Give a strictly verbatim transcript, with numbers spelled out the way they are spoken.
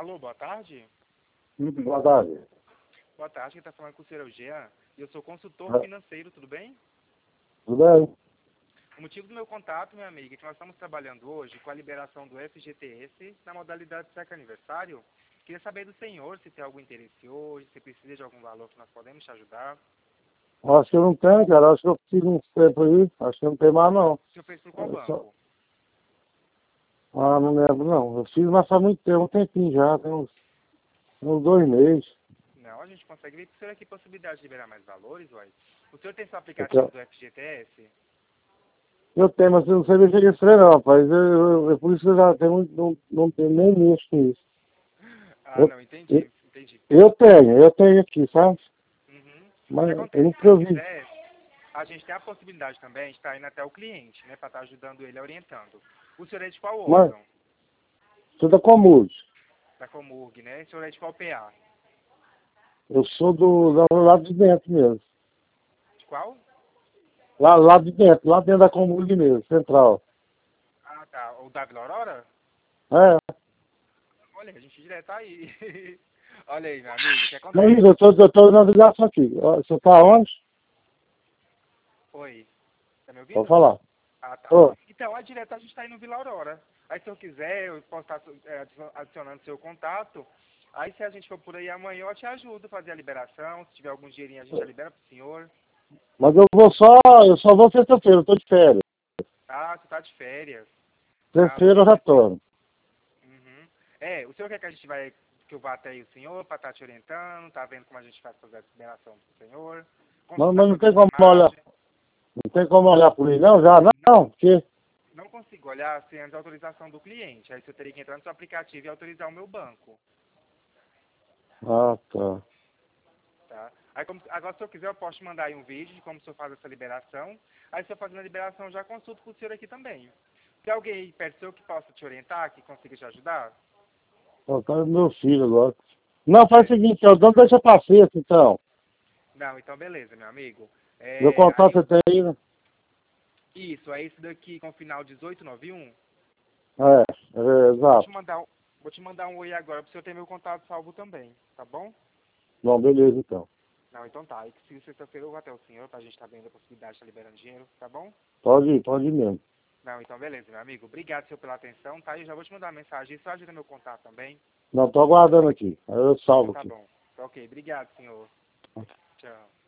Alô, boa tarde. Muito boa tarde. Boa tarde, quem está falando com o senhor é o Jean. E eu sou consultor Ah. financeiro, tudo bem? Tudo bem? O motivo do meu contato, minha amiga, é que nós estamos trabalhando hoje com a liberação do F G T S na modalidade Seca Aniversário. Queria saber do senhor se tem algum interesse hoje, se precisa de algum valor que nós podemos te ajudar. Acho que eu não tenho, cara. Acho que eu preciso uns tempo aí. Acho que não tem mais, não. O senhor fez por qual Eu só- banco? Ah, não lembro, não. Eu fiz, mas faz muito tempo, um tempinho já. Tem uns, uns dois meses. Não, a gente consegue ver. O senhor aqui possibilidade de liberar mais valores, uai? O senhor tem seu Eu, aplicativo quero- do F G T S? eu tenho, mas eu não sei mexer nesse trem, não, rapaz. Eu, eu, eu- por isso que eu já tenho, muito- não, não tenho nem mexo com isso. Ah, Eu, não, eu, entendi, entendi. eu tenho, eu tenho aqui, sabe? Uhum. O que Mas eu acontece? Se o nunca senhor vi. quiser, a gente tem a possibilidade também de estar indo até o cliente, né, para estar ajudando ele, orientando. O senhor é de qual Mas órgão? sou da Comurg. Da Comurg, né? O senhor é de qual P A? Eu sou do, do lado de dentro mesmo. De qual? Lá, lá de dentro, lá dentro da Comurg mesmo, central. Ah, tá. O da Vila Aurora? É. Olha, a gente direto tá aí. Olha aí, meu amigo, o que Mas acontece? eu tô, eu tô na ligação aqui. Ó, você tá onde? Oi, tá me Pode ouvindo? falar. Ah, tá. Ô, Então, a direto a gente está indo no Vila Aurora. Aí, se eu quiser, eu posso estar é, adicion- adicionando seu contato. Aí, se a gente for por aí amanhã, eu te ajudo a fazer a liberação. Se tiver algum dinheirinho, a gente já libera pro senhor. mas eu vou só, eu só vou sexta-feira, eu tô de férias. Ah, você tá de férias. Ah, Sexta-feira eu beleza. retorno. Uhum. É, o senhor quer que a gente vai, que eu vá até aí o senhor para estar te orientando, tá vendo como a gente faz fazer a liberação pro senhor, Mas, consultar mas não todas tem as como olhar, imagens. não tem como olhar por aí não, já Não, não, porque... não consigo olhar sem a autorização do cliente. Aí você teria que entrar no seu aplicativo e autorizar o meu banco, Ah, tá. tá? Aí, como, agora, se eu quiser, eu posso te mandar aí um vídeo de como o senhor faz essa liberação. Aí, se eu fazendo a liberação, eu já consulto com o senhor aqui também. Tem alguém aí perto do senhor que possa te orientar, que consiga te ajudar? Ó, tá meu filho agora. Não, faz o É. seguinte, ó, não deixa pra sexta, então. Não, então beleza, meu amigo. Meu É, contato aí, você tem aí, né? isso, é esse daqui com o final dezoito noventa e um. É, é, Vou te exato. mandar um, vou te mandar um oi agora para você ter meu contato salvo também, tá bom? Bom, beleza, então. Não, então tá. Aí que se sexta-feira eu vou até o senhor pra gente estar vendo a possibilidade de estar liberando dinheiro, tá bom? Pode ir, pode ir mesmo. Não, então beleza, meu amigo. Obrigado, senhor, pela atenção, tá? Eu já vou te mandar uma mensagem, só ajuda meu contato também. Não, tô aguardando aqui. Aí eu Então salvo tá aqui. bom. Ok, obrigado, senhor. Tchau.